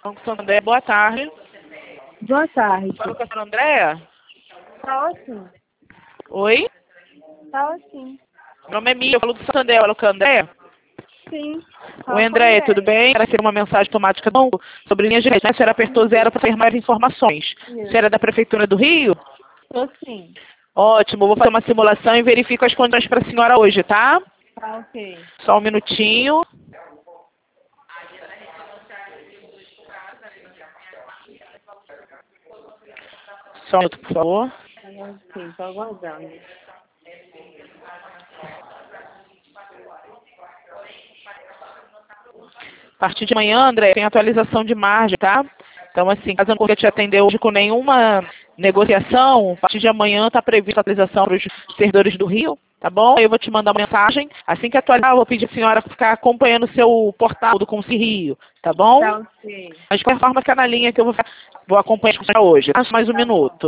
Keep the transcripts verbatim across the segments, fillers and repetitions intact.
Banco Santander, boa tarde. Boa tarde. Fala com a senhora Andréa? Tá assim. Oi? Tá assim. Meu nome é Mia, eu falo do Santander, falo com a Andréa? Sim. Oi, Andréa, tudo bem? Era ser uma mensagem automática do banco sobre linha direta, né? A senhora apertou zero para ter mais informações. A senhora é da Prefeitura do Rio? Tô sim. Ótimo, vou fazer uma simulação e verifico as condições para a senhora hoje, tá? Tá ok. Só um minutinho. Só um minuto, por favor. Tá ok, tô aguardando. A partir de amanhã, André, tem atualização de margem, tá? Então, assim, caso eu não consiga te atender hoje com nenhuma negociação, a partir de amanhã está prevista a atualização para os servidores do Rio, tá bom? Aí eu vou te mandar uma mensagem. Assim que atualizar, eu vou pedir a senhora ficar acompanhando o seu portal do Consi Rio, tá bom? Tá ok. Mas de qualquer forma, fica na linha que eu vou, vou acompanhar hoje. Tá? Mais um minuto.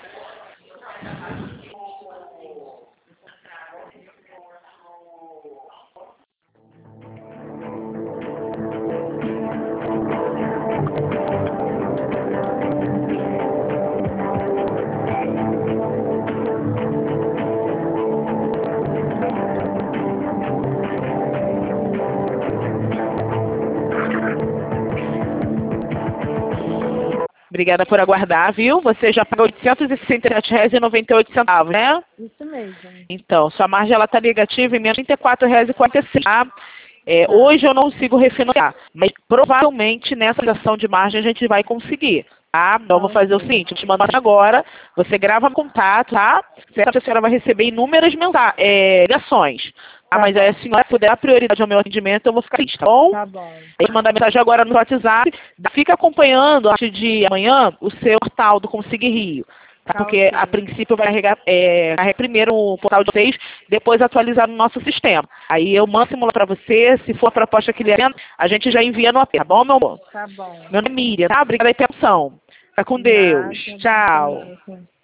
Obrigada por aguardar, viu? Você já pagou oitocentos e sessenta e sete reais e noventa e oito centavos, né? Isso mesmo. Então, sua margem ela está negativa em menos trinta e quatro reais e quarenta e seis centavos, tá? É, hoje eu não consigo refinanciar, mas provavelmente nessa ação de margem a gente vai conseguir, tá? Então eu vou fazer o seguinte, eu te mando agora, você grava contato, tá? Certo? A senhora vai receber inúmeras mensa- é, ligações, tá? Mas aí a senhora puder dar prioridade ao meu atendimento, eu vou ficar feliz, tá bom? Tá bom. Eu vou mandar mensagem agora no WhatsApp, fica acompanhando a partir de amanhã o seu portal do Consigue Rio. Tá? Tá Porque ok. a princípio vai carregar, é, carregar primeiro o portal de vocês, depois atualizar no nosso sistema. Aí eu mando simular para você, se for a proposta que ele é, a gente já envia no A P, tá bom, meu amor? Tá bom. Meu nome é Miriam, tá? Obrigada aí pela atenção. Fica com Deus. Nada. Tchau. Com Deus.